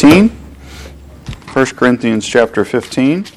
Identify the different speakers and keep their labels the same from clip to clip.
Speaker 1: 15. 1 Corinthians chapter 15.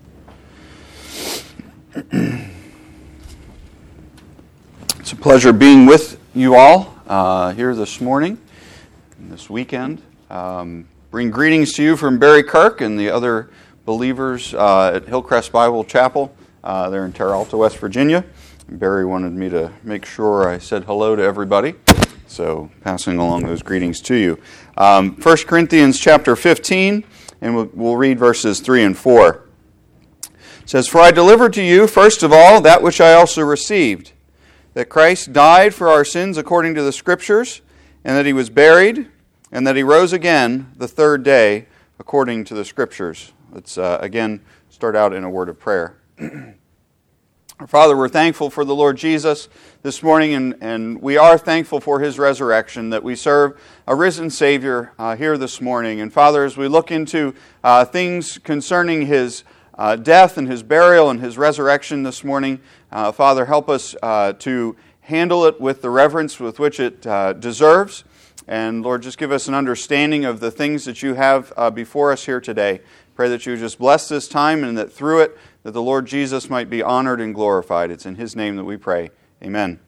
Speaker 1: It's a pleasure being with you all here this morning, this weekend. Bring greetings to you from Barry Kirk and the other believers at Hillcrest Bible Chapel there in Terra Alta, West Virginia. Barry wanted me to make sure I said hello to everybody, so passing along those greetings to you. 1 Corinthians chapter 15, and we'll read verses 3 and 4. It says, "For I delivered to you, first of all, that which I also received, that Christ died for our sins according to the Scriptures, and that he was buried, and that he rose again the third day according to the Scriptures." Let's again start out in a word of prayer. Our Father, we're thankful for the Lord Jesus this morning, and we are thankful for his resurrection, that we serve a risen Savior here this morning. And Father, as we look into things concerning his death and his burial and his resurrection this morning, Father, help us to handle it with the reverence with which it deserves. And Lord, just give us an understanding of the things that you have before us here today. Pray that you just bless this time and that through it, that the Lord Jesus might be honored and glorified. It's in his name that we pray. Amen.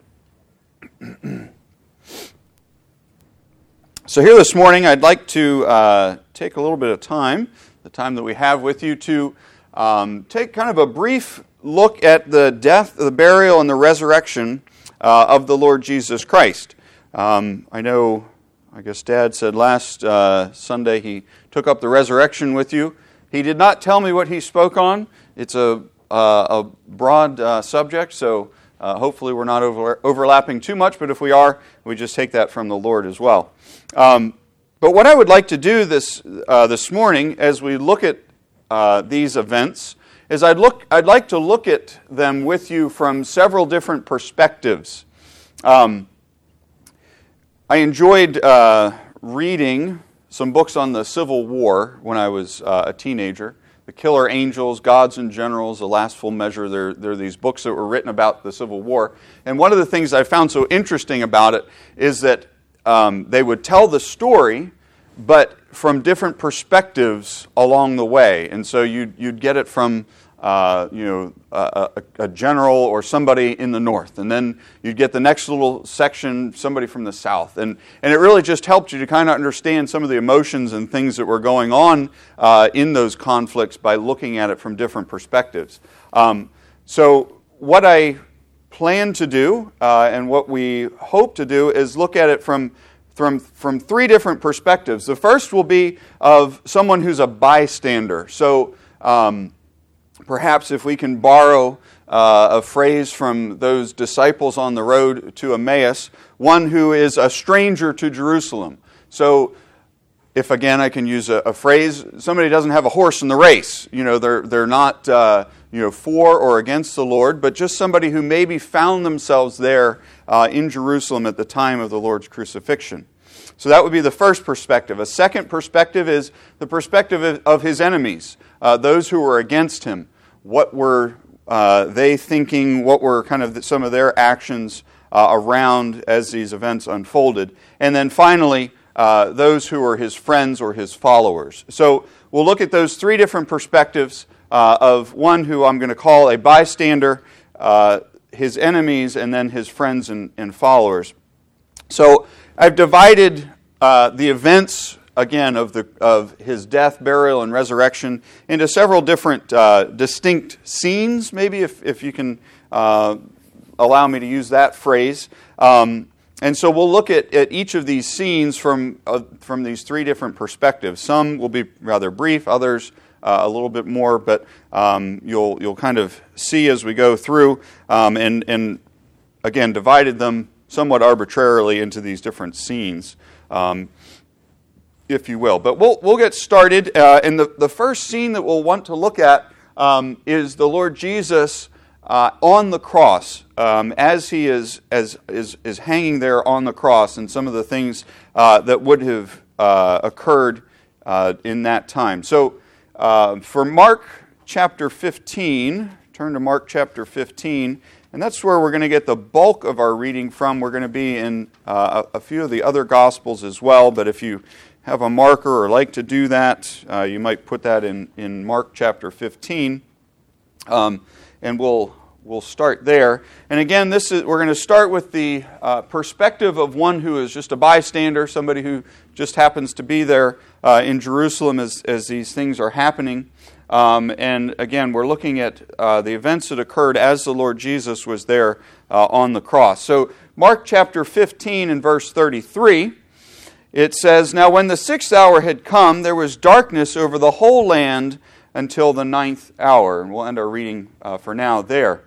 Speaker 1: So here this morning, I'd like to take a little bit of time, the time that we have with you, to take kind of a brief look at the death, the burial, and the resurrection of the Lord Jesus Christ. I guess Dad said last Sunday he took up the resurrection with you. He did not tell me what he spoke on. It's a broad subject, so hopefully we're not overlapping too much, but if we are, we just take that from the Lord as well. But what I would like to do this morning, as we look at these events, is I'd like to look at them with you from several different perspectives. I enjoyed reading some books on the Civil War when I was a teenager. The Killer Angels, Gods and Generals, The Last Full Measure. They're these books that were written about the Civil War. And one of the things I found so interesting about it is that they would tell the story, but from different perspectives along the way. And so you'd get it from a general or somebody in the north, and then you'd get the next little section, somebody from the south, and it really just helped you to kind of understand some of the emotions and things that were going on in those conflicts by looking at it from different perspectives. So what I plan to do, and what we hope to do, is look at it from three different perspectives. The first will be of someone who's a bystander. So perhaps if we can borrow a phrase from those disciples on the road to Emmaus, one who is a stranger to Jerusalem. So if again I can use a phrase, somebody doesn't have a horse in the race. They're not for or against the Lord, but just somebody who maybe found themselves there in Jerusalem at the time of the Lord's crucifixion. So that would be the first perspective. A second perspective is the perspective of his enemies, those who were against him. What were they thinking? What were kind of some of their actions around as these events unfolded? And then finally, those who were his friends or his followers. So we'll look at those three different perspectives of one who I'm going to call a bystander, his enemies, and then his friends and followers. So I've divided the events, again, of his death, burial, and resurrection into several different distinct scenes, maybe if you can allow me to use that phrase. And so we'll look at each of these scenes from these three different perspectives. Some will be rather brief, others a little bit more, but you'll kind of see as we go through, and again, divided them somewhat arbitrarily into these different scenes, if you will. But we'll get started. And the first scene that we'll want to look at is the Lord Jesus on the cross, as he is hanging there on the cross, and some of the things that would have occurred in that time. So for Mark chapter 15, turn to Mark chapter 15, and that's where we're going to get the bulk of our reading from. We're going to be in a few of the other Gospels as well, but if you have a marker or like to do that, you might put that in Mark chapter 15, and we'll start there. And again, we're going to start with the perspective of one who is just a bystander, somebody who just happens to be there in Jerusalem as these things are happening. And again, we're looking at the events that occurred as the Lord Jesus was there on the cross. So Mark chapter 15 and verse 33, it says, "Now when the 6th hour had come, there was darkness over the whole land until the 9th hour." And we'll end our reading for now there.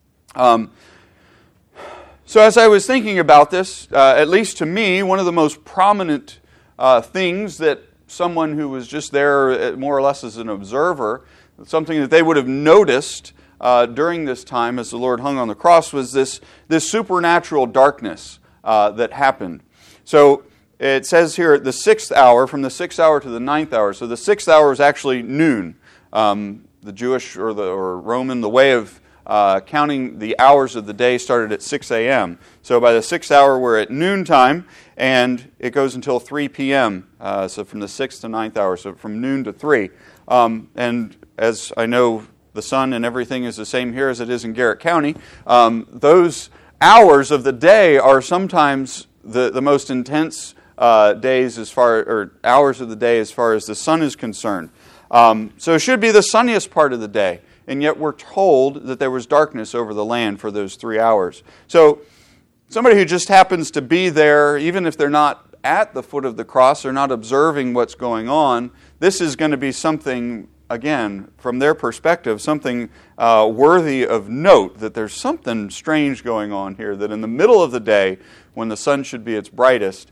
Speaker 1: So as I was thinking about this, at least to me, one of the most prominent things that someone who was just there more or less as an observer, something that they would have noticed during this time as the Lord hung on the cross, was this supernatural darkness that happened. So it says here at the 6th hour, from the 6th hour to the 9th hour. So the 6th hour is actually noon. The Jewish or Roman, the way of counting the hours of the day started at 6 a.m. So by the 6th hour, we're at noontime, and it goes until 3 p.m. So from the 6th to 9th hour, so from noon to 3. And as I know, the sun and everything is the same here as it is in Garrett County. Those hours of the day are sometimes the most intense days or hours of the day as far as the sun is concerned. So it should be the sunniest part of the day. And yet we're told that there was darkness over the land for those 3 hours. So somebody who just happens to be there, even if they're not at the foot of the cross, they're not observing what's going on, this is going to be something, again, from their perspective, something worthy of note, that there's something strange going on here, that in the middle of the day, when the sun should be its brightest,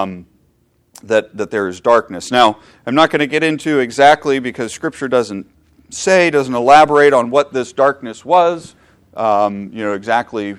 Speaker 1: that there is darkness. Now, I'm not going to get into exactly, because Scripture doesn't elaborate on what this darkness was, exactly,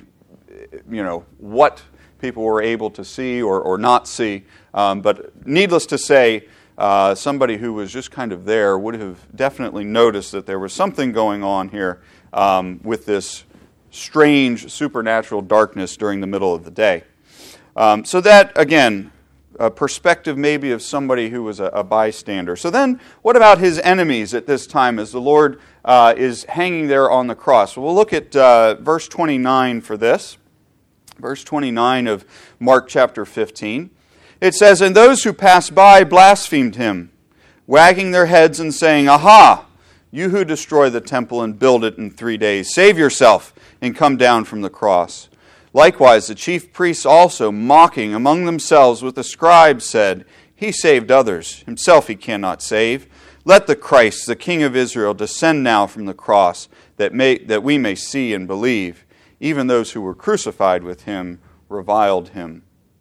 Speaker 1: what people were able to see or not see. But needless to say, somebody who was just kind of there would have definitely noticed that there was something going on here with this strange supernatural darkness during the middle of the day. So that, again, a perspective maybe of somebody who was a bystander. So then, what about his enemies at this time as the Lord is hanging there on the cross? Well, we'll look at verse 29 for this. Verse 29 of Mark chapter 15. It says, "And those who passed by blasphemed him, wagging their heads and saying, 'Aha! You who destroy the temple and build it in 3 days, save yourself and come down from the cross.' Likewise, the chief priests also, mocking among themselves with the scribes, said, 'He saved others, himself he cannot save. Let the Christ, the King of Israel, descend now from the cross, that we may see and believe.' Even those who were crucified with him reviled him."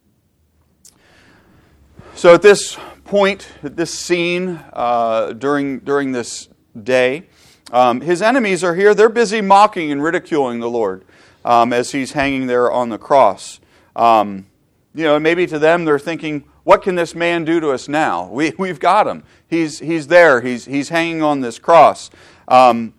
Speaker 1: So at this point, at this scene, during this day, his enemies are here. They're busy mocking and ridiculing the Lord as he's hanging there on the cross. Maybe to them they're thinking, what can this man do to us now? We've got him. He's there. He's hanging on this cross. And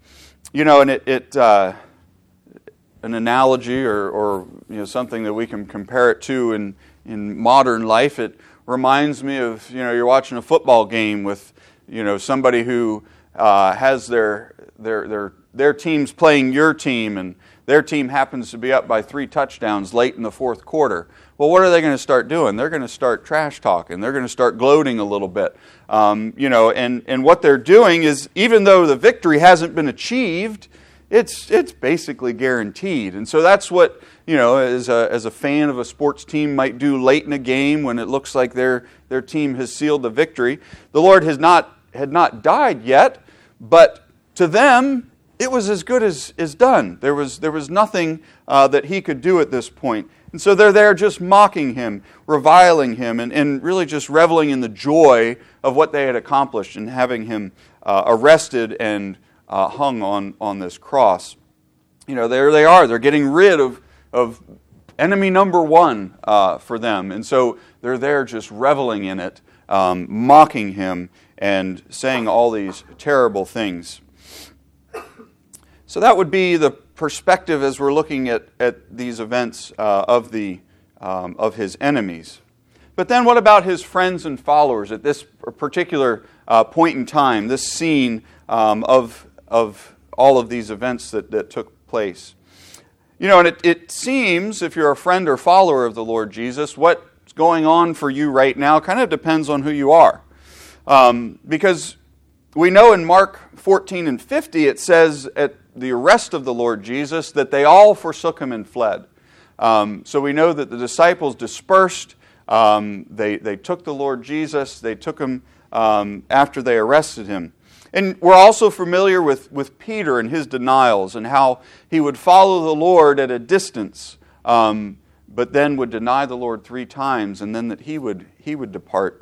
Speaker 1: an analogy or something that we can compare it to in modern life, it reminds me of, you're watching a football game with, somebody who has their team's playing your team, and their team happens to be up by 3 touchdowns late in the 4th quarter. Well, what are they going to start doing? They're going to start trash talking. They're going to start gloating a little bit. And what they're doing is, even though the victory hasn't been achieved, it's basically guaranteed. And so that's what, as a fan of a sports team might do late in a game when it looks like their team has sealed the victory. The Lord had not died yet, but to them, it was as good as done. There was nothing that he could do at this point. And so they're there just mocking him, reviling him, and really just reveling in the joy of what they had accomplished in having him arrested and hung on this cross. There they are. They're getting rid of enemy number one for them. And so they're there just reveling in it, mocking him, and saying all these terrible things. So that would be the perspective as we're looking at these events of his enemies. But then what about his friends and followers at this particular point in time, this scene of all of these events that took place? You know, and it seems, if you're a friend or follower of the Lord Jesus, what's going on for you right now kind of depends on who you are. Because we know in Mark 14 and 50, it says at the arrest of the Lord Jesus that they all forsook him and fled. So we know that the disciples dispersed. They took the Lord Jesus. They took him after they arrested him. And we're also familiar with Peter and his denials and how he would follow the Lord at a distance, but then would deny the Lord 3 times, and then that he would depart.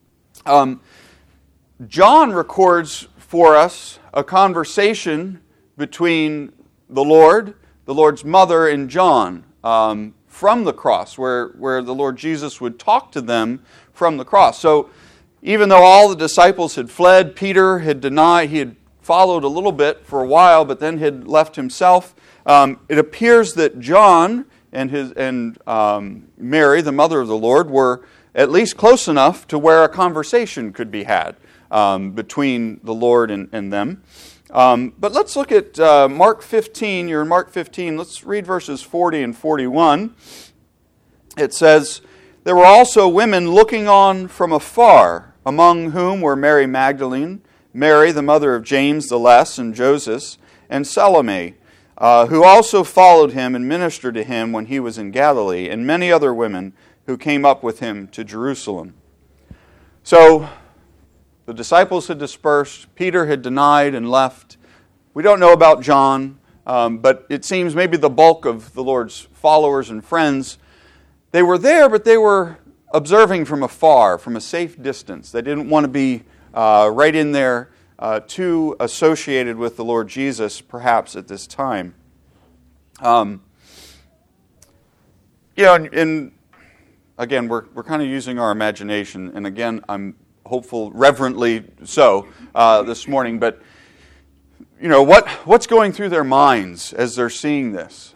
Speaker 1: John records for us a conversation between the Lord's mother, and John from the cross, where the Lord Jesus would talk to them from the cross. So even though all the disciples had fled, Peter had denied, he had followed a little bit for a while, but then had left himself. It appears that John and Mary, the mother of the Lord, were at least close enough to where a conversation could be had between the Lord and them. But let's look at Mark 15. You're in Mark 15. Let's read verses 40 and 41. It says, "There were also women looking on from afar, among whom were Mary Magdalene, Mary the mother of James the Less and Joseph, and Salome, who also followed him and ministered to him when he was in Galilee, and many other women who came up with him to Jerusalem." So the disciples had dispersed. Peter had denied and left. We don't know about John, but it seems maybe the bulk of the Lord's followers and friends, they were there, but they were observing from afar, from a safe distance. They didn't want to be right in there, too associated with the Lord Jesus, perhaps at this time. And again, we're kind of using our imagination, and again, I'm hopeful, reverently so, this morning. But you know what's going through their minds as they're seeing this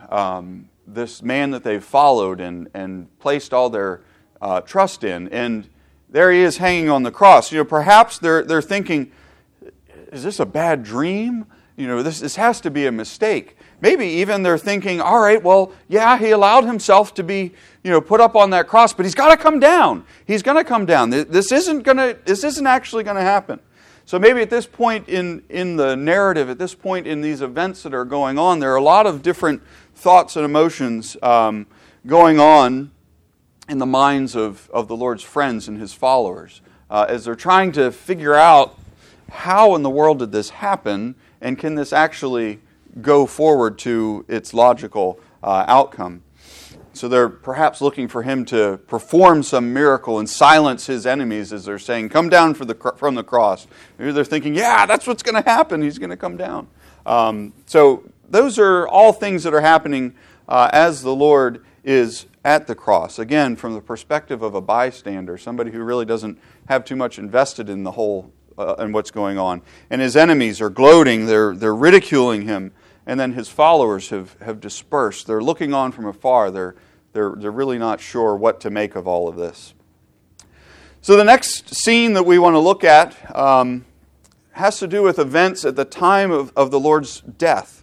Speaker 1: man that they've followed and placed all their trust in, and there he is hanging on the cross. You know, perhaps they're thinking, "Is this a bad dream? You know, this has to be a mistake." Maybe even they're thinking, "All right, well, yeah, he allowed himself to be, put up on that cross, but he's got to come down. He's going to come down. This isn't actually going to happen." So maybe at this point in the narrative, at this point in these events that are going on, there are a lot of different thoughts and emotions going on in the minds of the Lord's friends and his followers as they're trying to figure out, how in the world did this happen, and can this actually go forward to its logical outcome? So they're perhaps looking for him to perform some miracle and silence his enemies as they're saying, "Come down from the cross." Maybe they're thinking, "Yeah, that's what's going to happen. He's going to come down." So those are all things that are happening as the Lord is at the cross. Again, from the perspective of a bystander, somebody who really doesn't have too much invested in the whole and what's going on. And his enemies are gloating, they're ridiculing him, and then his followers have dispersed. They're looking on from afar. They're really not sure what to make of all of this. So the next scene that we want to look at has to do with events at the time of the Lord's death.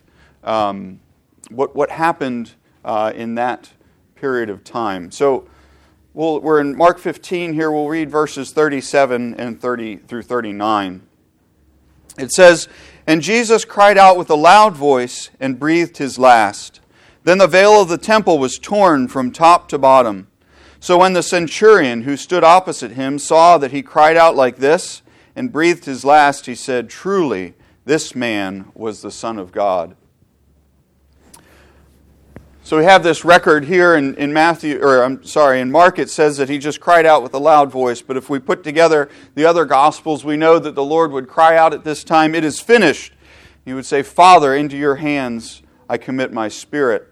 Speaker 1: What happened in that period of time. So we're in Mark 15 here. We'll read verses 37 and 30 through 39. It says, "And Jesus cried out with a loud voice and breathed his last. Then the veil of the temple was torn from top to bottom. So when the centurion who stood opposite him saw that he cried out like this and breathed his last, he said, 'Truly, this man was the Son of God.'" So we have this record here in Mark. It says that he just cried out with a loud voice. But if we put together the other Gospels, we know that the Lord would cry out at this time, "It is finished." He would say, "Father, into your hands I commit my spirit."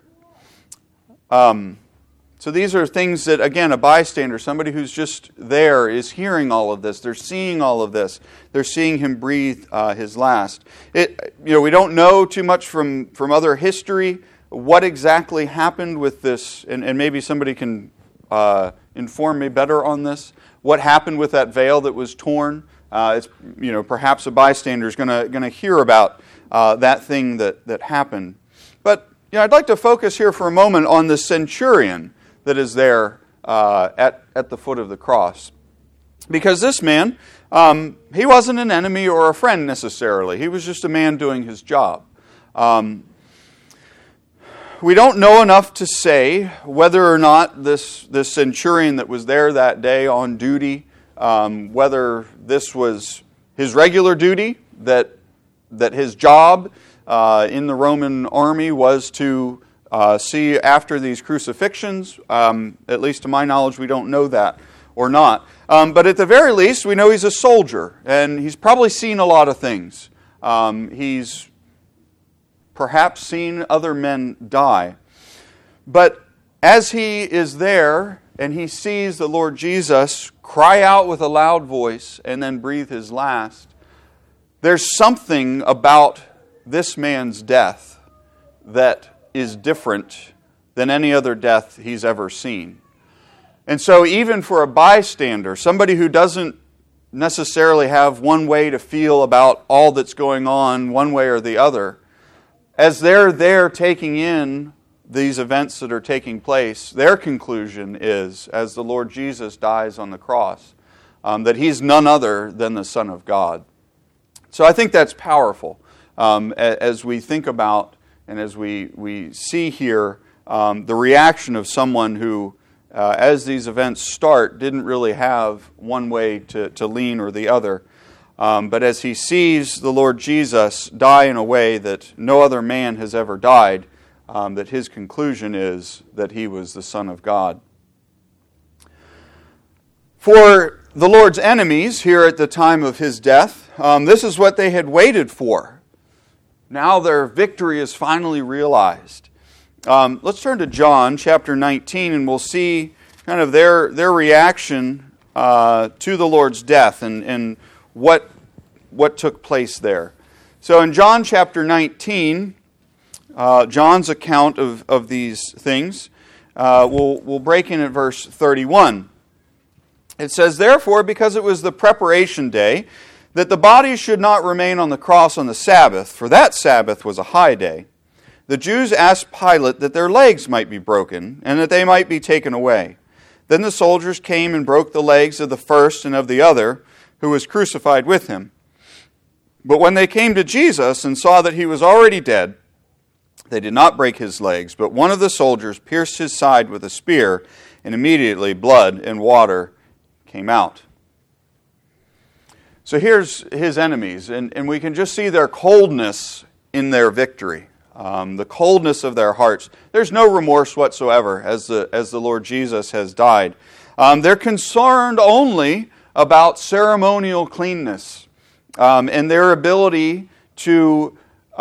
Speaker 1: So these are things that, again, a bystander, somebody who's just there, is hearing all of this. They're seeing all of this. They're seeing him breathe his last. We don't know too much from other history what exactly happened with this, and maybe somebody can inform me better on this? What happened with that veil that was torn? It's, perhaps a bystander is going to hear about that thing that happened. But I'd like to focus here for a moment on the centurion that is there at the foot of the cross. Because this man, he wasn't an enemy or a friend necessarily. He was just a man doing his job. We don't know enough to say whether or not this centurion that was there that day on duty, whether this was his regular duty, that his job in the Roman army was to see after these crucifixions. At least to my knowledge, we don't know that or not. But at the very least, we know he's a soldier, and he's probably seen a lot of things. He's perhaps seen other men die. But as he is there, and he sees the Lord Jesus cry out with a loud voice and then breathe his last, there's something about this man's death that is different than any other death he's ever seen. And so even for a bystander, somebody who doesn't necessarily have one way to feel about all that's going on, one way or the other, as they're there taking in these events that are taking place, their conclusion is, as the Lord Jesus dies on the cross, that he's none other than the Son of God. So I think that's powerful as we think about and as we see here the reaction of someone who, as these events start, didn't really have one way to lean or the other. But as he sees the Lord Jesus die in a way that no other man has ever died, that his conclusion is that he was the Son of God. For the Lord's enemies here at the time of his death, this is what they had waited for. Now their victory is finally realized. Let's turn to John chapter 19 and we'll see kind of their reaction to the Lord's death and what took place there. So in John chapter 19, John's account of these things, we'll break in at verse 31. It says, "Therefore, because it was the preparation day, that the bodies should not remain on the cross on the Sabbath, for that Sabbath was a high day, the Jews asked Pilate that their legs might be broken, and that they might be taken away. Then the soldiers came and broke the legs of the first and of the other, who was crucified with him. But when they came to Jesus and saw that he was already dead, they did not break his legs, but one of the soldiers pierced his side with a spear, and immediately blood and water came out." So here's his enemies, and we can just see their coldness in their victory, the coldness of their hearts. There's no remorse whatsoever as the Lord Jesus has died. They're concerned only about ceremonial cleanness and their ability to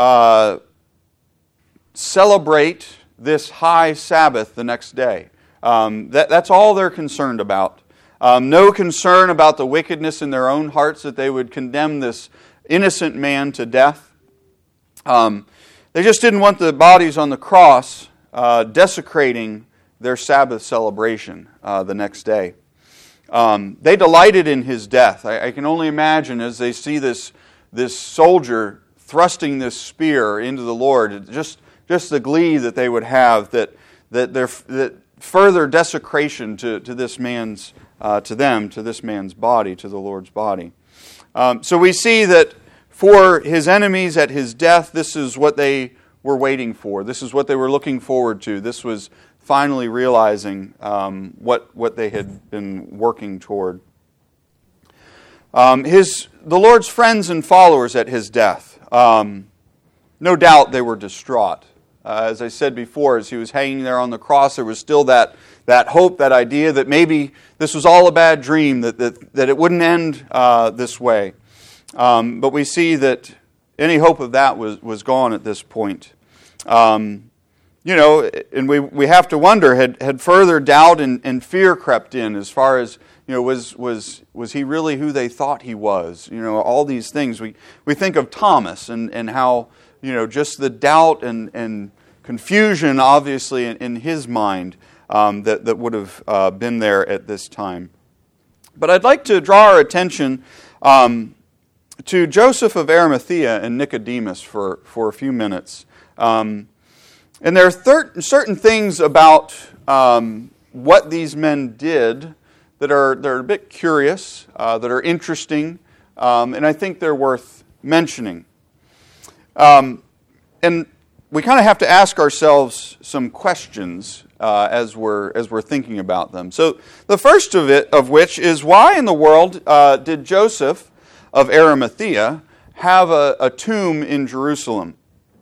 Speaker 1: celebrate this high Sabbath the next day. That's all they're concerned about. No concern about the wickedness in their own hearts that they would condemn this innocent man to death. They just didn't want the bodies on the cross desecrating their Sabbath celebration the next day. They delighted in his death. I can only imagine as they see this soldier thrusting this spear into the Lord, just the glee that they would have that further desecration to this man's to this man's body, to the Lord's body. So we see that for his enemies at his death, this is what they were waiting for. This is what they were looking forward to. This was finally realizing what they had been working toward. The Lord's friends and followers at his death, no doubt they were distraught. As I said before, as he was hanging there on the cross, there was still that hope, that idea that maybe this was all a bad dream, that it wouldn't end this way. But we see that any hope of that was gone at this point. And we have to wonder, had further doubt and fear crept in as far as, was he really who they thought he was? All these things. We think of Thomas and how, just the doubt and confusion, obviously, in his mind. that would have been there at this time. But I'd like to draw our attention to Joseph of Arimathea and Nicodemus for a few minutes. And there are certain things about what these men did that are a bit curious, that are interesting, and I think they're worth mentioning. And we kind of have to ask ourselves some questions as we're thinking about them. So the first of which is, why in the world did Joseph of Arimathea have a tomb in Jerusalem?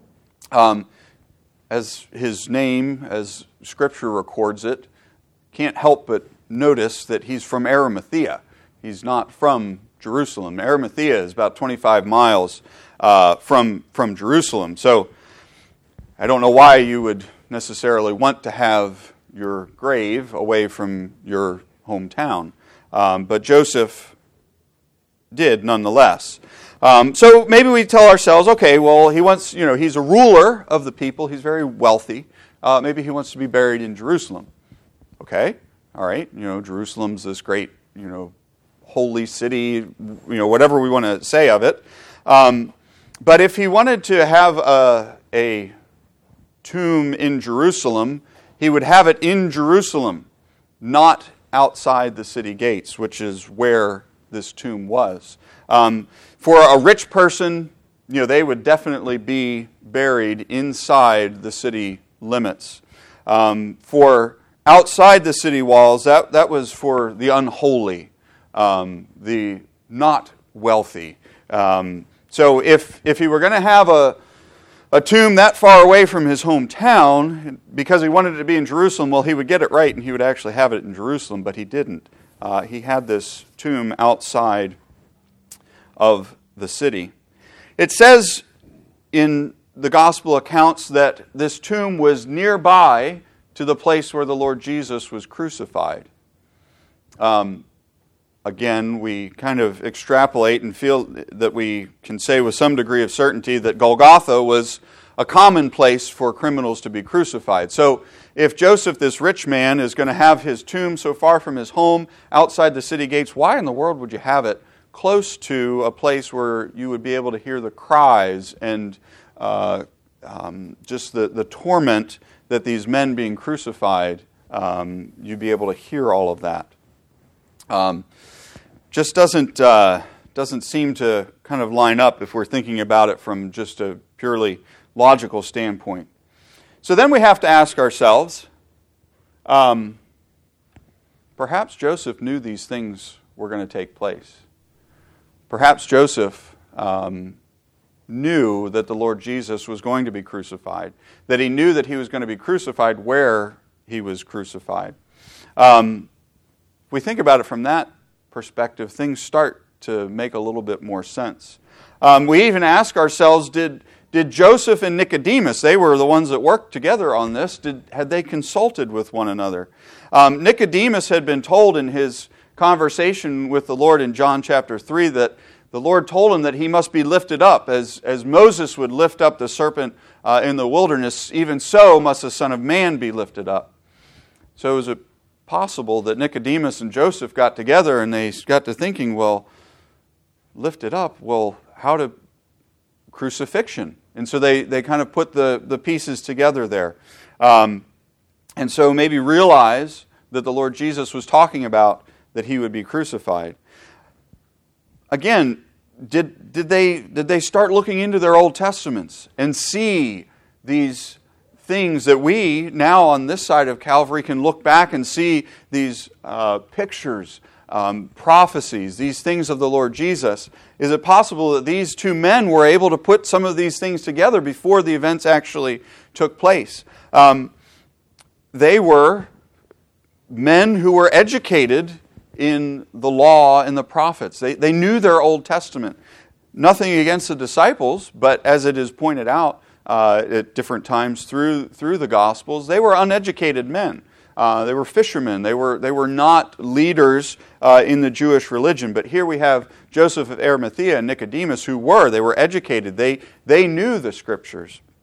Speaker 1: As his name, as Scripture records it, can't help but notice that he's from Arimathea. He's not from Jerusalem. Arimathea is about 25 miles from Jerusalem. So I don't know why you would necessarily want to have your grave away from your hometown. But Joseph did nonetheless. So maybe we tell ourselves, okay, well, he's a ruler of the people. He's very wealthy. Maybe he wants to be buried in Jerusalem. Okay, all right. Jerusalem's this great, holy city, whatever we want to say of it. But if he wanted to have a tomb in Jerusalem, he would have it in Jerusalem, not outside the city gates, which is where this tomb was. For a rich person, they would definitely be buried inside the city limits. For outside the city walls, that was for the unholy, the not wealthy. So if he were going to have a tomb that far away from his hometown, because he wanted it to be in Jerusalem, well, he would get it right and he would actually have it in Jerusalem, but he didn't. He had this tomb outside of the city. It says in the gospel accounts that this tomb was nearby to the place where the Lord Jesus was crucified. Again, we kind of extrapolate and feel that we can say with some degree of certainty that Golgotha was a common place for criminals to be crucified. So if Joseph, this rich man, is going to have his tomb so far from his home outside the city gates, why in the world would you have it close to a place where you would be able to hear the cries and just the torment that these men being crucified, you'd be able to hear all of that. Just doesn't seem to kind of line up if we're thinking about it from just a purely logical standpoint. So then we have to ask ourselves, perhaps Joseph knew these things were going to take place. Perhaps Joseph knew that the Lord Jesus was going to be crucified, that he knew that he was going to be crucified where he was crucified. If we think about it from that perspective, things start to make a little bit more sense. We even ask ourselves, did Joseph and Nicodemus, they were the ones that worked together on this, had they consulted with one another? Nicodemus had been told in his conversation with the Lord in John chapter 3 that the Lord told him that he must be lifted up. As Moses would lift up the serpent in the wilderness, even so must the Son of Man be lifted up. So is it possible that Nicodemus and Joseph got together and they got to thinking, well, lifted up, well, how to crucifixion? And so they kind of put the pieces together there. And so maybe realize that the Lord Jesus was talking about that he would be crucified. Again, did they start looking into their Old Testaments and see these things that we now on this side of Calvary can look back and see these pictures, prophecies, these things of the Lord Jesus? Is it possible that these two men were able to put some of these things together before the events actually took place? They were men who were educated in the law and the prophets. They knew their Old Testament. Nothing against the disciples, but as it is pointed out at different times through the Gospels, they were uneducated men. They were fishermen. They were not leaders in the Jewish religion. But here we have Joseph of Arimathea and Nicodemus, who were educated. They knew the Scriptures.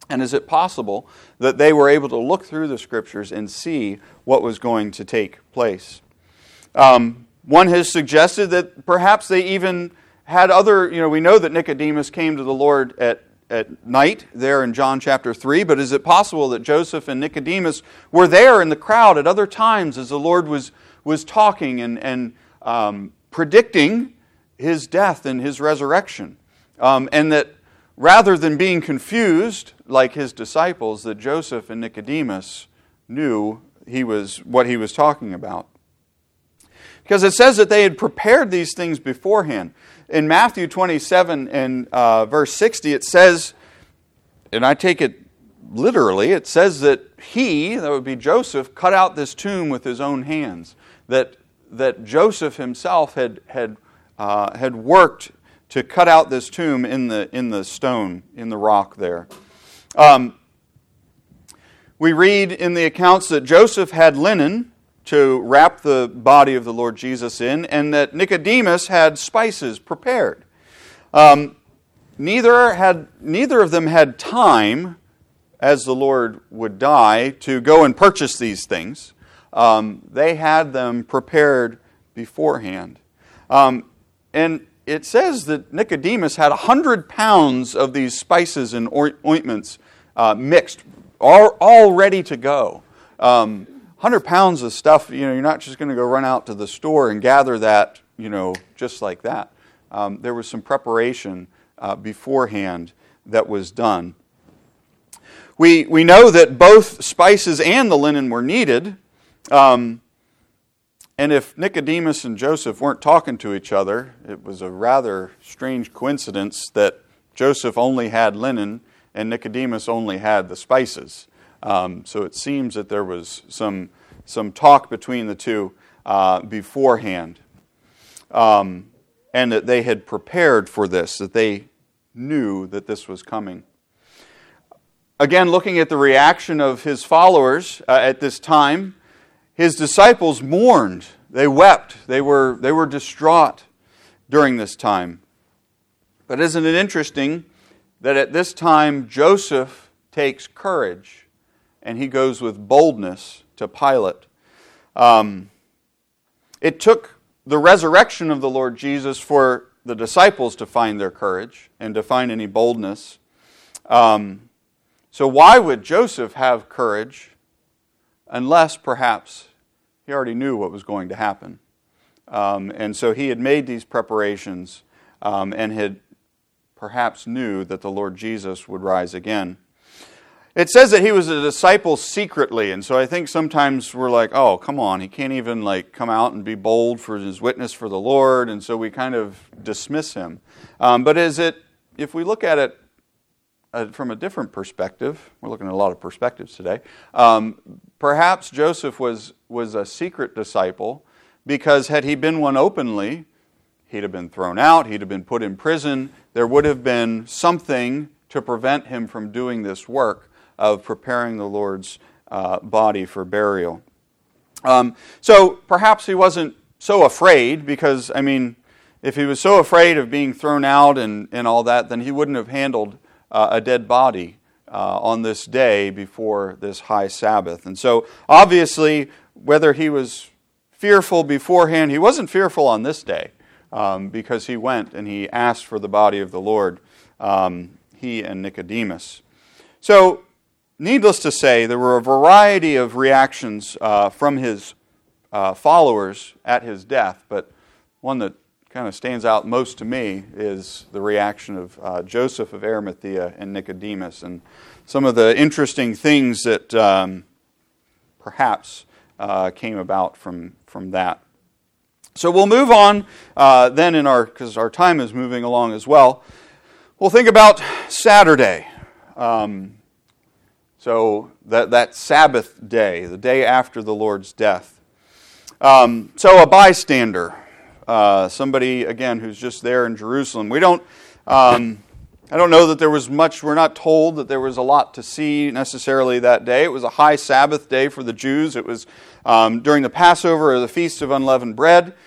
Speaker 1: And is it possible that they were able to look through the Scriptures and see what was going to take place? One has suggested that perhaps they even had other, we know that Nicodemus came to the Lord at night there in John chapter 3, but is it possible that Joseph and Nicodemus were there in the crowd at other times as the Lord was talking and predicting His death and His resurrection? And that rather than being confused like His disciples, that Joseph and Nicodemus knew what He was talking about. Because it says that they had prepared these things beforehand. In Matthew 27 and verse 60, it says, and I take it literally, it says that he, that would be Joseph, cut out this tomb with his own hands. That Joseph himself had worked to cut out this tomb in the stone, in the rock there. We read in the accounts that Joseph had linen to wrap the body of the Lord Jesus in, and that Nicodemus had spices prepared. Neither of them had time, as the Lord would die, to go and purchase these things. They had them prepared beforehand. And it says that Nicodemus had 100 pounds of these spices and ointments mixed, all ready to go. 100 pounds of stuff, you're not just going to go run out to the store and gather that, just like that. There was some preparation beforehand that was done. We know that both spices and the linen were needed. And if Nicodemus and Joseph weren't talking to each other, it was a rather strange coincidence that Joseph only had linen and Nicodemus only had the spices. So it seems that there was some talk between the two beforehand, and that they had prepared for this, that they knew that this was coming. Again, looking at the reaction of His followers at this time, His disciples mourned. They wept. They were distraught during this time. But isn't it interesting that at this time Joseph takes courage and he goes with boldness to Pilate? It took the resurrection of the Lord Jesus for the disciples to find their courage and to find any boldness. So why would Joseph have courage unless perhaps he already knew what was going to happen? And so he had made these preparations and had perhaps knew that the Lord Jesus would rise again. It says that he was a disciple secretly, and so I think sometimes we're like, oh, come on, he can't even come out and be bold for his witness for the Lord, and so we kind of dismiss him. But if we look at it from a different perspective, we're looking at a lot of perspectives today, perhaps Joseph was a secret disciple, because had he been one openly, he'd have been thrown out, he'd have been put in prison, there would have been something to prevent him from doing this work of preparing the Lord's body for burial. So perhaps he wasn't so afraid, because, if he was so afraid of being thrown out and all that, then he wouldn't have handled a dead body on this day before this high Sabbath. And so, obviously, whether he was fearful beforehand, he wasn't fearful on this day, because he went and he asked for the body of the Lord, he and Nicodemus. So, needless to say, there were a variety of reactions from his followers at his death, but one that kind of stands out most to me is the reaction of Joseph of Arimathea and Nicodemus, and some of the interesting things that perhaps came about from that. So we'll move on then because our time is moving along as well. We'll think about Saturday. So that Sabbath day, the day after the Lord's death. So a bystander, somebody, again, who's just there in Jerusalem. I don't know that there was much, we're not told that there was a lot to see necessarily that day. It was a high Sabbath day for the Jews. It was during the Passover or the Feast of Unleavened Bread.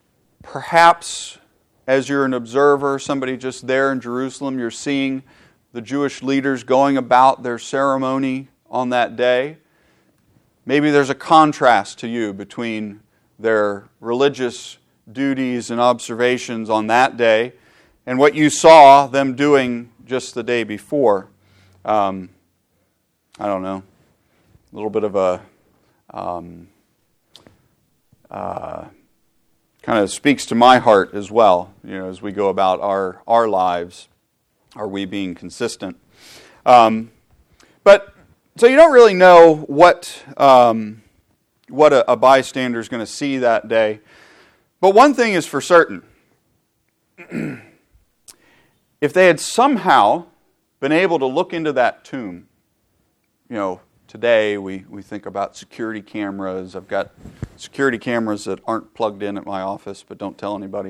Speaker 1: Perhaps as you're an observer, somebody just there in Jerusalem, you're seeing the Jewish leaders going about their ceremony on that day. Maybe there's a contrast to you between their religious duties and observations on that day and what you saw them doing just the day before. I don't know, a little bit of a kind of speaks to my heart as well, as we go about our lives. Are we being consistent? But so you don't really know what a bystander is going to see that day. But one thing is for certain. If they had somehow been able to look into that tomb, today we think about security cameras. I've got security cameras that aren't plugged in at my office, but don't tell anybody.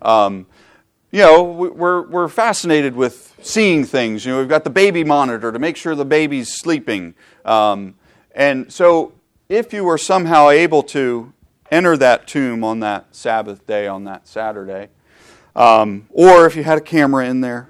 Speaker 1: We're fascinated with seeing things. We've got the baby monitor to make sure the baby's sleeping. And so if you were somehow able to enter that tomb on that Sabbath day, on that Saturday, or if you had a camera in there,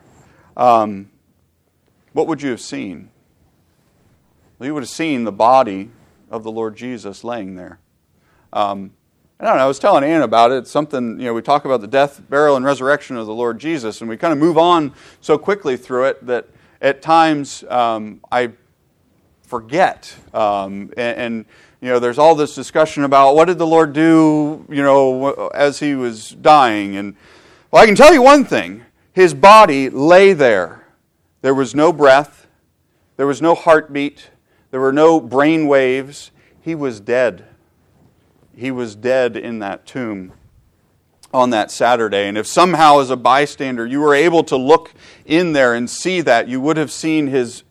Speaker 1: what would you have seen? Well, you would have seen the body of the Lord Jesus laying there. I don't know, I was telling Ann about it. It's something, we talk about the death, burial, and resurrection of the Lord Jesus, and we kind of move on so quickly through it that at times I forget. And there's all this discussion about what did the Lord do, as he was dying. And well, I can tell you one thing. His body lay there. There was no breath. There was no heartbeat. There were no brain waves. He was dead. He was dead in that tomb on that Saturday. And if somehow as a bystander you were able to look in there and see that, you would have seen his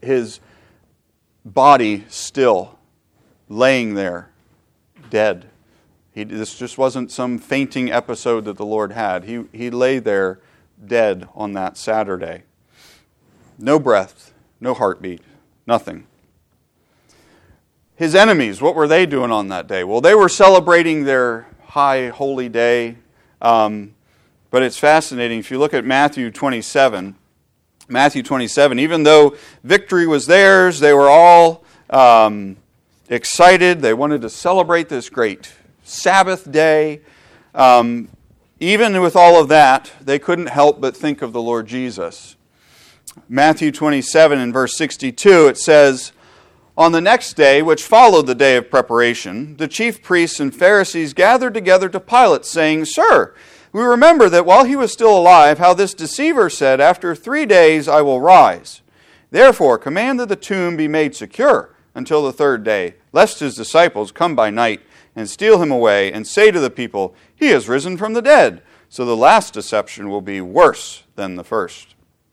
Speaker 1: body still laying there, dead. This just wasn't some fainting episode that the Lord had. He lay there dead on that Saturday. No breath, no heartbeat, nothing. His enemies, what were they doing on that day? Well, they were celebrating their high holy day. But it's fascinating. If you look at Matthew 27, even though victory was theirs, they were all excited. They wanted to celebrate this great Sabbath day. Even with all of that, they couldn't help but think of the Lord Jesus. Matthew 27 and verse 62, it says, "On the next day, which followed the day of preparation, the chief priests and Pharisees gathered together to Pilate, saying, 'Sir, we remember that while he was still alive, how this deceiver said, "After 3 days I will rise." Therefore command that the tomb be made secure until the 3rd day, lest his disciples come by night and steal him away and say to the people, "He has risen from the dead." So the last deception will be worse than the first.'"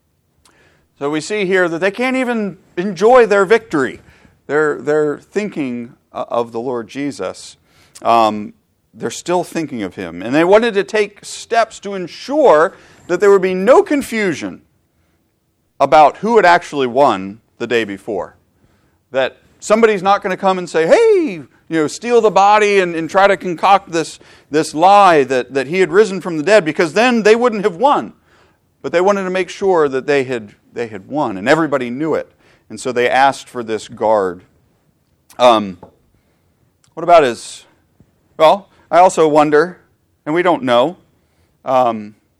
Speaker 1: So we see here that they can't even enjoy their victory. They're thinking of the Lord Jesus. They're still thinking of him. And they wanted to take steps to ensure that there would be no confusion about who had actually won the day before. That somebody's not going to come and say, "Hey, steal the body and try to concoct this lie that he had risen from the dead," because then they wouldn't have won. But they wanted to make sure that they had won, and everybody knew it. And so they asked for this guard. What about his... Well, I also wonder, and we don't know, but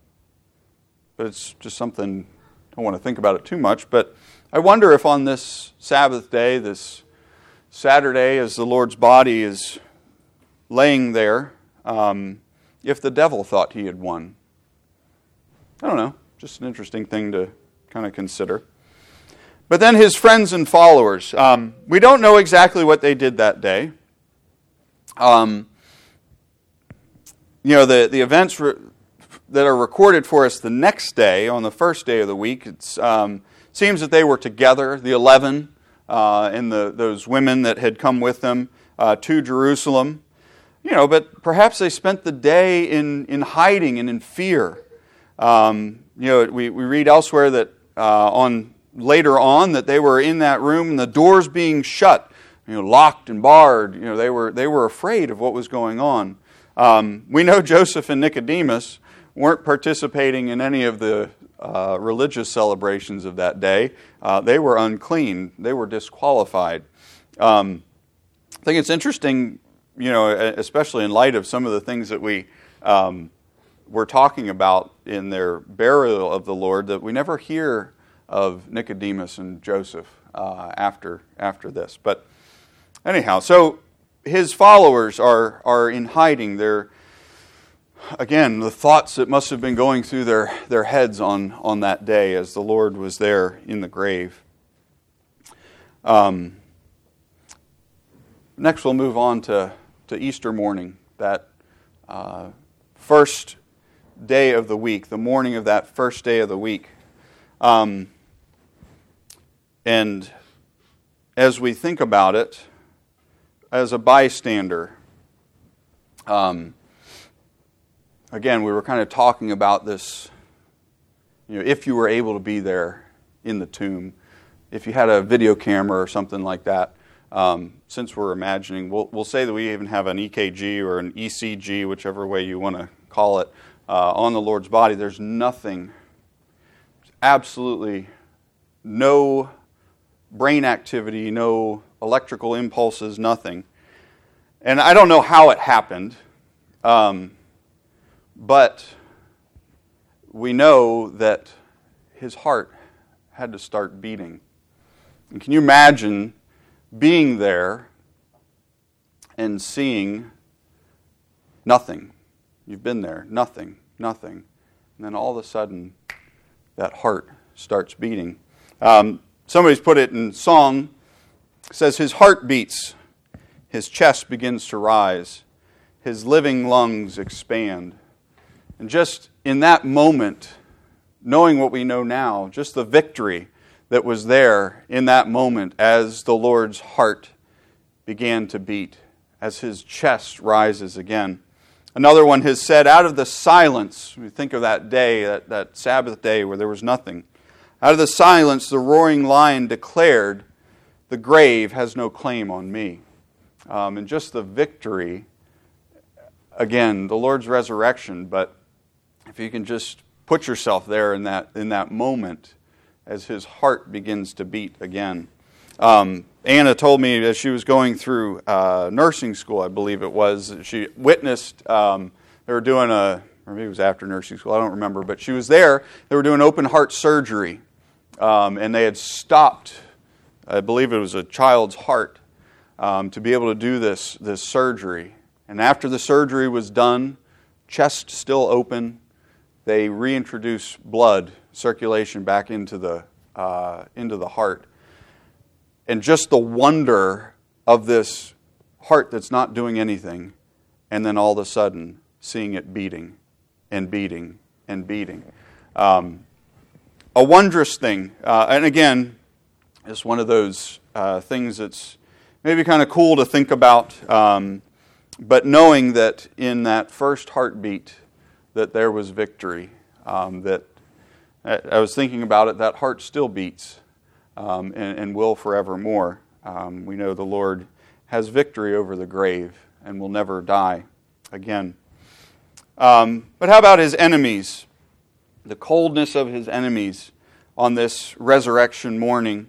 Speaker 1: it's just something, I don't want to think about it too much, but I wonder if on this Sabbath day, this Saturday, as the Lord's body is laying there, if the devil thought he had won. I don't know, just an interesting thing to kind of consider. But then his friends and followers. We don't know exactly what they did that day. The events that are recorded for us the next day, on the first day of the week, it seems that they were together, the 11, and those women that had come with them to Jerusalem. But perhaps they spent the day in hiding and in fear. We read elsewhere that later on that they were in that room and the doors being shut, locked and barred. They were afraid of what was going on. We know Joseph and Nicodemus weren't participating in any of the religious celebrations of that day, they were unclean. They were disqualified. I think it's interesting, especially in light of some of the things that we were talking about in their burial of the Lord, that we never hear of Nicodemus and Joseph after this. But anyhow, so his followers are in hiding. They're, again, the thoughts that must have been going through their heads on that day as the Lord was there in the grave. Next, we'll move on to Easter morning, that first day of the week, the morning of that first day of the week. And as we think about it, as a bystander, again, we were kind of talking about this, if you were able to be there in the tomb, if you had a video camera or something like that, since we're imagining, we'll say that we even have an EKG or an ECG, whichever way you want to call it, on the Lord's body. There's nothing, absolutely no brain activity, no electrical impulses, nothing. And I don't know how it happened, but we know that his heart had to start beating. And can you imagine being there and seeing nothing? You've been there, nothing. And then all of a sudden, that heart starts beating. Somebody's put it in song. It says, his heart beats, his chest begins to rise, his living lungs expand. And just in that moment, knowing what we know now, just the victory that was there in that moment as the Lord's heart began to beat, as his chest rises again. Another one has said, out of the silence, we think of that day, that Sabbath day where there was nothing. Out of the silence, the roaring lion declared, the grave has no claim on me. And just the victory, again, the Lord's resurrection, but if you can just put yourself there in that moment as his heart begins to beat again. Anna told me as she was going through nursing school, I believe it was, she witnessed, they were doing or maybe it was after nursing school, I don't remember, but she was there, they were doing open heart surgery, and they had stopped, I believe it was a child's heart, to be able to do this surgery. And after the surgery was done, chest still open, they reintroduced blood circulation back into the heart. And just the wonder of this heart that's not doing anything, and then all of a sudden seeing it beating and beating and beating. A wondrous thing. And again, it's one of those things that's maybe kind of cool to think about, but knowing that in that first heartbeat that there was victory, that I was thinking about it, that heart still beats and will forevermore. We know the Lord has victory over the grave and will never die again. But how about his enemies? The coldness of his enemies on this resurrection morning.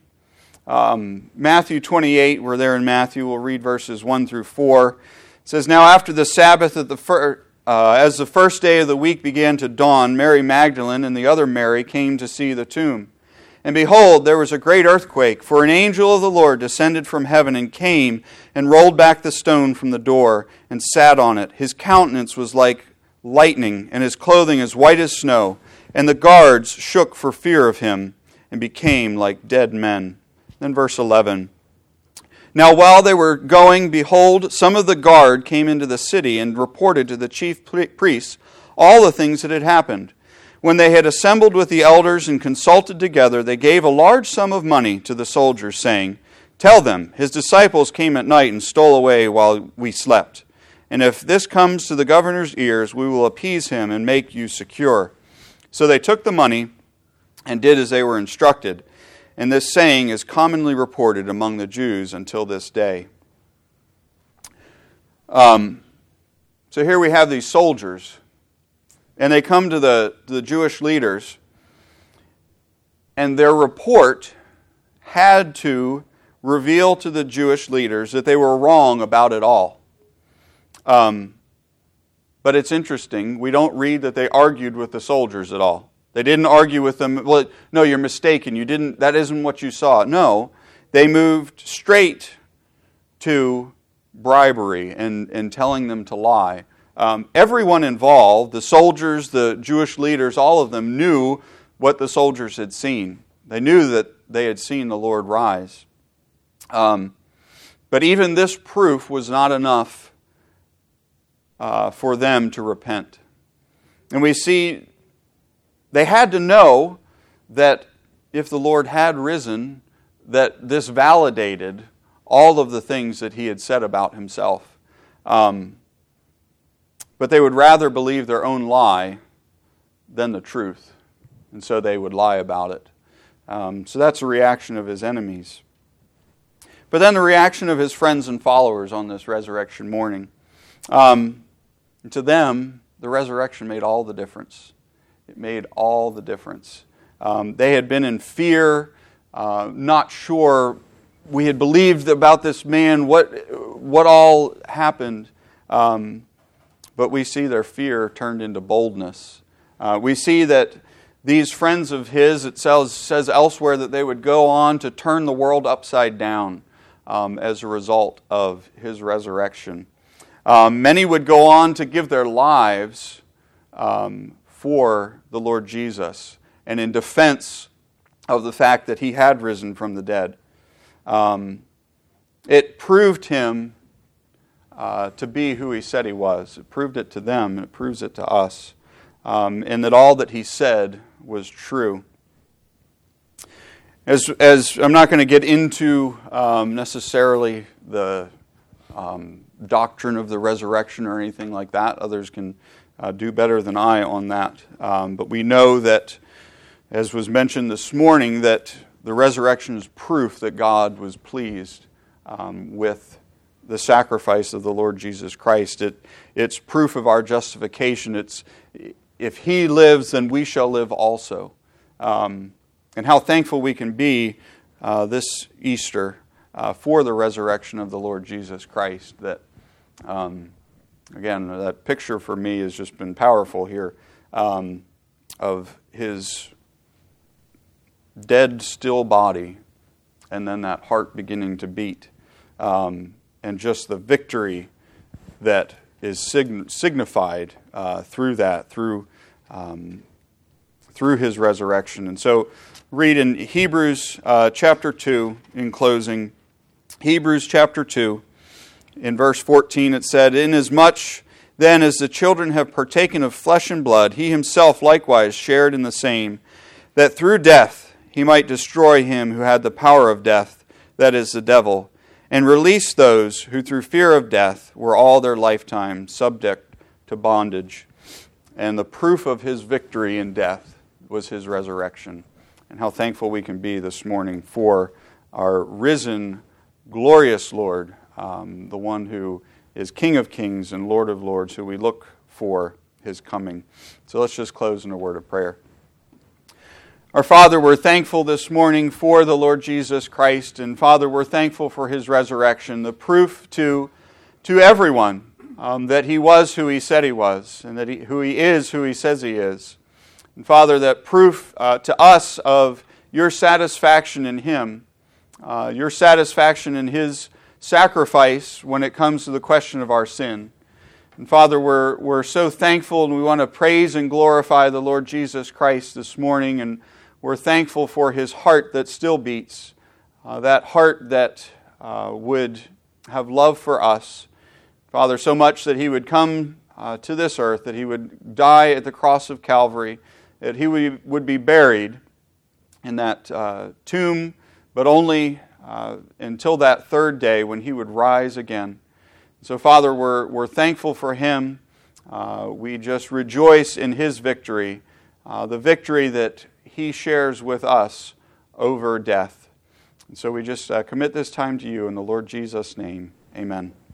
Speaker 1: Matthew 28, we're there in Matthew, we'll read verses 1 through 4. It says, now after the Sabbath as the first day of the week began to dawn, Mary Magdalene and the other Mary came to see the tomb. And behold, there was a great earthquake, for an angel of the Lord descended from heaven and came and rolled back the stone from the door and sat on it. His countenance was like lightning, and his clothing as white as snow. And the guards shook for fear of him and became like dead men. Then verse 11. Now while they were going, behold, some of the guard came into the city and reported to the chief priests all the things that had happened. When they had assembled with the elders and consulted together, they gave a large sum of money to the soldiers, saying, tell them, his disciples came at night and stole away while we slept. And if this comes to the governor's ears, we will appease him and make you secure. So they took the money and did as they were instructed. And this saying is commonly reported among the Jews until this day. So here we have these soldiers, and they come to the Jewish leaders, And their report had to reveal to the Jewish leaders that they were wrong about it all. But it's interesting, we don't read that they argued with the soldiers at all. They didn't argue with them, well, no, you're mistaken, that isn't what you saw. No, they moved straight to bribery and telling them to lie. Everyone involved, the soldiers, the Jewish leaders, all of them knew what the soldiers had seen. They knew that they had seen the Lord rise. But even this proof was not enough for them to repent. And we see they had to know that if the Lord had risen, that this validated all of the things that He had said about Himself. But they would rather believe their own lie than the truth. And so they would lie about it. So that's the reaction of His enemies. But then the reaction of His friends and followers on this resurrection morning. To them, the resurrection made all the difference. It made all the difference. They had been in fear, not sure. We had believed about this man, what all happened. But we see their fear turned into boldness. We see that these friends of His, it says elsewhere that they would go on to turn the world upside down as a result of His resurrection. Many would go on to give their lives for the Lord Jesus and in defense of the fact that He had risen from the dead. It proved Him to be who He said He was. It proved it to them, and it proves it to us. And that all that He said was true. As I'm not going to get into necessarily the doctrine of the resurrection or anything like that. Others can do better than I on that. But we know that, as was mentioned this morning, that the resurrection is proof that God was pleased with the sacrifice of the Lord Jesus Christ. It's proof of our justification. It's if He lives, then we shall live also. And how thankful we can be this Easter for the resurrection of the Lord Jesus Christ. That, again, that picture for me has just been powerful here of His dead, still body, and then that heart beginning to beat, and just the victory that is signified through that, through His resurrection. And so, read in Hebrews chapter 2 in closing. Hebrews chapter 2, in verse 14, it said, "Inasmuch then as the children have partaken of flesh and blood, He Himself likewise shared in the same, that through death He might destroy him who had the power of death, that is, the devil, and release those who through fear of death were all their lifetime subject to bondage." And the proof of His victory in death was His resurrection. And how thankful we can be this morning for our risen, glorious Lord, the one who is King of kings and Lord of lords, who we look for His coming. So let's just close in a word of prayer. Our Father, we're thankful this morning for the Lord Jesus Christ. And Father, we're thankful for His resurrection, the proof to everyone that He was who He said He was, and that who He is who He says He is. And Father, that proof to us of Your satisfaction in Him, Your satisfaction in His sacrifice when it comes to the question of our sin. And Father, we're so thankful, and we want to praise and glorify the Lord Jesus Christ this morning, and we're thankful for His heart that still beats, that heart that would have love for us. Father, so much that He would come to this earth, that He would die at the cross of Calvary, that He would be buried in that tomb, but only until that third day when He would rise again. So, Father, we're thankful for Him. We just rejoice in His victory, the victory that He shares with us over death. And so we just commit this time to You in the Lord Jesus' name. Amen.